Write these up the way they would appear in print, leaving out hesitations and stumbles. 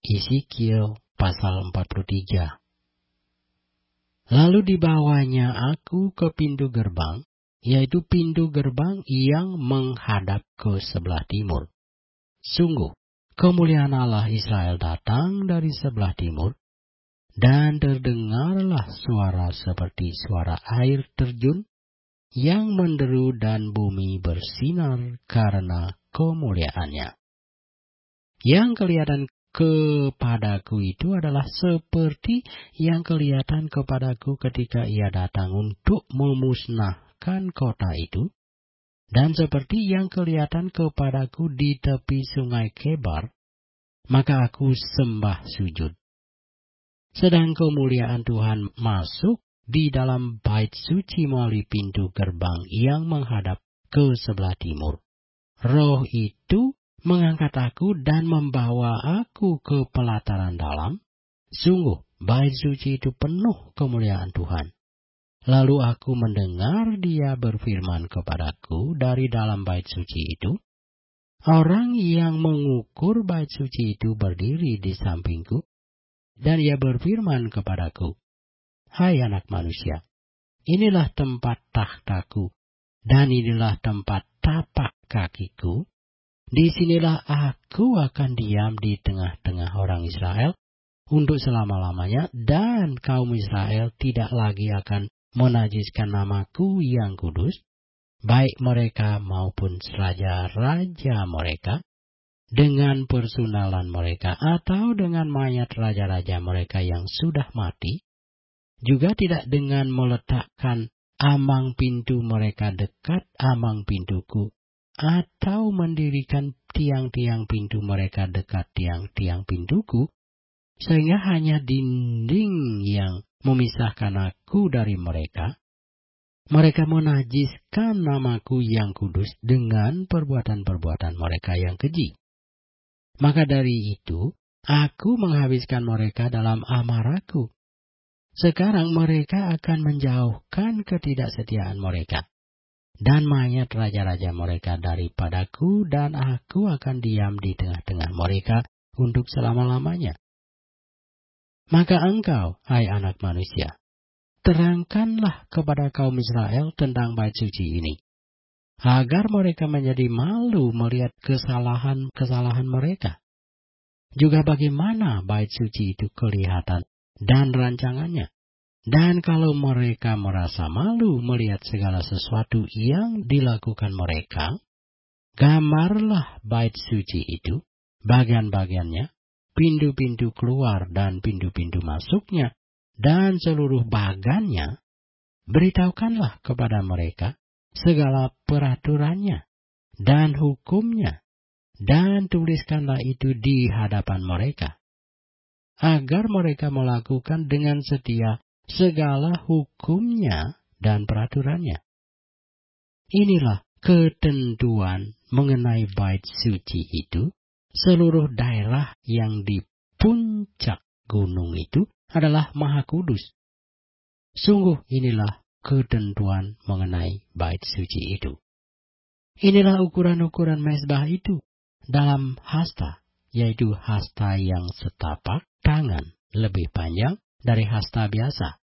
Yeskiel pasal 43. Lalu dibawanya aku ke pintu gerbang, yaitu pintu gerbang yang menghadap ke sebelah timur. Sungguh, kemuliaan Allah Israel datang dari sebelah timur, dan terdengarlah suara seperti suara air terjun yang menderu dan bumi bersinar karena kemuliaannya. Yang kelihatan kepadaku itu adalah seperti yang kelihatan kepadaku ketika ia datang untuk memusnahkan kota itu, dan seperti yang kelihatan kepadaku di tepi sungai Kebar, maka aku sembah sujud. Sedang kemuliaan Tuhan masuk di dalam bait suci melalui pintu gerbang yang menghadap ke sebelah timur. Roh itu mengangkat aku dan membawa aku ke pelataran dalam. Sungguh, bait suci itu penuh kemuliaan Tuhan. Lalu aku mendengar Dia berfirman kepadaku dari dalam bait suci itu. Orang yang mengukur bait suci itu berdiri di sampingku, dan Ia berfirman kepadaku, "Hai anak manusia, inilah tempat takhtaku, dan inilah tempat tapak kakiku. Disinilah aku akan diam di tengah-tengah orang Israel untuk selama-lamanya, dan kaum Israel tidak lagi akan menajiskan namaku yang kudus, baik mereka maupun raja-raja mereka, dengan persunalan mereka atau dengan mayat raja-raja mereka yang sudah mati, juga tidak dengan meletakkan amang pintu mereka dekat amang pintuku, atau mendirikan tiang-tiang pintu mereka dekat tiang-tiang pintuku, sehingga hanya dinding yang memisahkan aku dari mereka. Mereka menajiskan namaku yang kudus dengan perbuatan-perbuatan mereka yang keji. Maka dari itu, aku menghabiskan mereka dalam amarahku. Sekarang mereka akan menjauhkan ketidaksetiaan mereka, dan mayat raja-raja mereka daripadaku, dan aku akan diam di tengah-tengah mereka untuk selama-lamanya. Maka engkau, hai anak manusia, terangkanlah kepada kaum Israel tentang bait suci ini, agar mereka menjadi malu melihat kesalahan-kesalahan mereka. Juga bagaimana bait suci itu kelihatan dan rancangannya. Dan kalau mereka merasa malu melihat segala sesuatu yang dilakukan mereka, gambarlah bait suci itu, bagian-bagiannya, pintu-pintu keluar dan pintu-pintu masuknya, dan seluruh bagannya. Beritahukanlah kepada mereka segala peraturannya dan hukumnya, dan tuliskanlah itu di hadapan mereka, agar mereka melakukan dengan setia segala hukumnya dan peraturannya. Inilah ketentuan mengenai bait suci itu. Seluruh daerah yang di puncak gunung itu adalah maha kudus. Sungguh inilah ketentuan mengenai bait suci itu. Inilah ukuran-ukuran mezbah itu dalam hasta, yaitu hasta yang setapak tangan lebih panjang dari hasta biasa.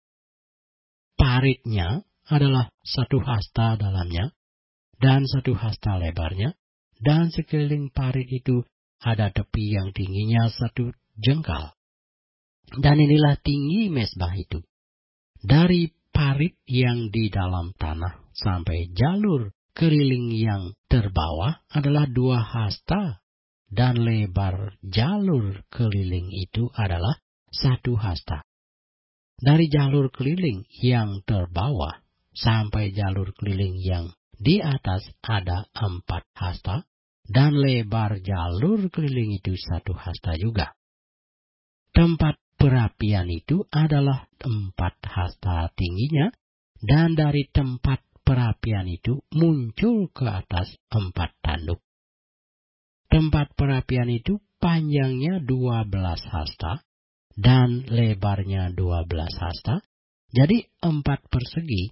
Paritnya adalah satu hasta dalamnya dan satu hasta lebarnya, dan sekeliling parit itu ada tepi yang tingginya 1 jengkal. Dan inilah tinggi mezbah itu. Dari parit yang di dalam tanah sampai jalur keliling yang terbawah adalah 2 hasta, dan lebar jalur keliling itu adalah 1 hasta. Dari jalur keliling yang terbawah sampai jalur keliling yang di atas ada 4 hasta, dan lebar jalur keliling itu 1 hasta juga. Tempat perapian itu adalah 4 hasta tingginya, dan dari tempat perapian itu muncul ke atas 4 tanduk. Tempat perapian itu panjangnya 12 hasta, dan lebarnya 12 hasta, jadi 4 persegi.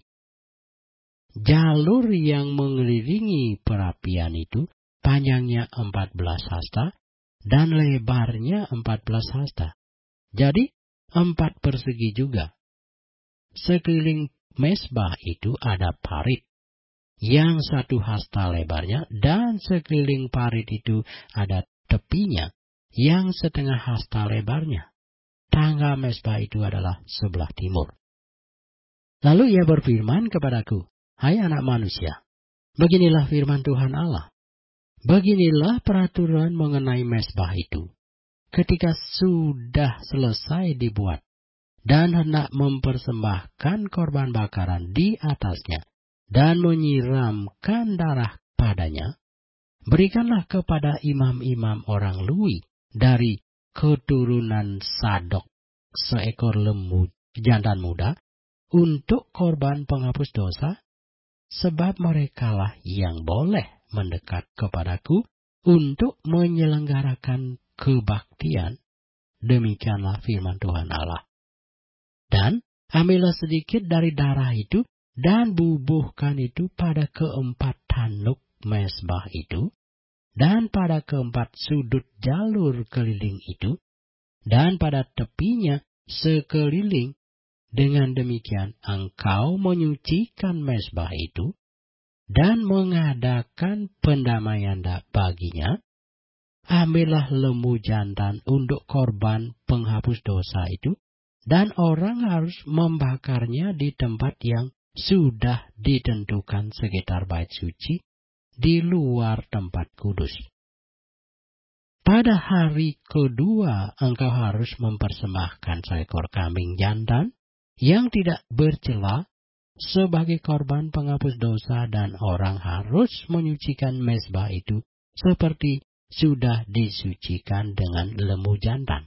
Jalur yang mengelilingi perapian itu panjangnya 14 hasta, dan lebarnya 14 hasta. Jadi 4 persegi juga. Sekeliling mezbah itu ada parit yang 1 hasta lebarnya, dan sekeliling parit itu ada tepinya yang 1/2 hasta lebarnya. Tangga mezbah itu adalah sebelah timur. Lalu ia berfirman kepadaku, "Hai anak manusia, beginilah firman Tuhan Allah. Beginilah peraturan mengenai mezbah itu. Ketika sudah selesai dibuat dan hendak mempersembahkan korban bakaran di atasnya dan menyiramkan darah padanya, berikanlah kepada imam-imam orang Lewi dari keturunan Sadok seekor lembu jantan muda untuk korban penghapus dosa, sebab merekalah yang boleh mendekat kepadaku untuk menyelenggarakan kebaktian." Demikianlah firman Tuhan Allah. "Dan ambillah sedikit dari darah itu dan bubuhkan itu pada keempat tanduk mezbah itu, dan pada keempat sudut jalur keliling itu, dan pada tepinya sekeliling. Dengan demikian engkau menyucikan mezbah itu dan mengadakan pendamaian baginya. Ambillah lembu jantan untuk korban penghapus dosa itu, dan orang harus membakarnya di tempat yang sudah ditentukan sekitar bait suci, di luar tempat kudus. Pada hari kedua engkau harus mempersembahkan seekor kambing jantan yang tidak bercela sebagai korban penghapus dosa, dan orang harus menyucikan mezbah itu seperti sudah disucikan dengan lembu jantan.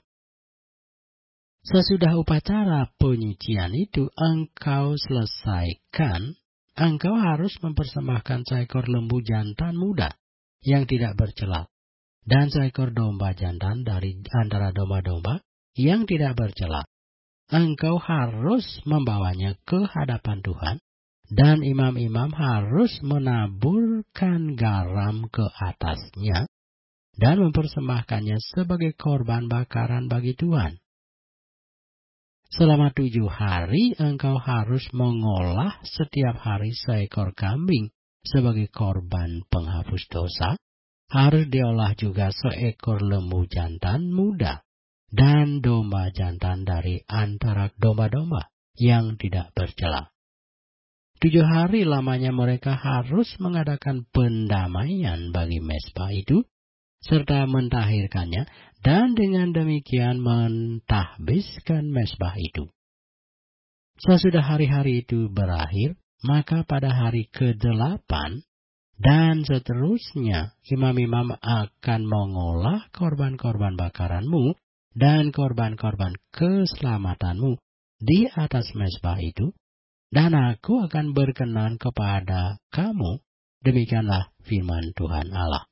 Sesudah upacara penyucian itu engkau selesaikan, engkau harus mempersembahkan seekor lembu jantan muda yang tidak bercela, dan seekor domba jantan dari antara domba-domba yang tidak bercela. Engkau harus membawanya ke hadapan Tuhan, dan imam-imam harus menaburkan garam ke atasnya dan mempersembahkannya sebagai korban bakaran bagi Tuhan. Selama 7 hari engkau harus mengolah setiap hari seekor kambing sebagai korban penghapus dosa. Harus diolah juga seekor lembu jantan muda dan domba jantan dari antara domba-domba yang tidak bercela. 7 hari lamanya mereka harus mengadakan pendamaian bagi mezbah itu, serta mentahirkannya, dan dengan demikian mentahbiskan mezbah itu. Sesudah hari-hari itu berakhir, maka pada hari ke-8 dan seterusnya, imam-imam akan mengolah korban-korban bakaranmu dan korban-korban keselamatanmu di atas mezbah itu, dan aku akan berkenan kepada kamu. Demikianlah firman Tuhan Allah.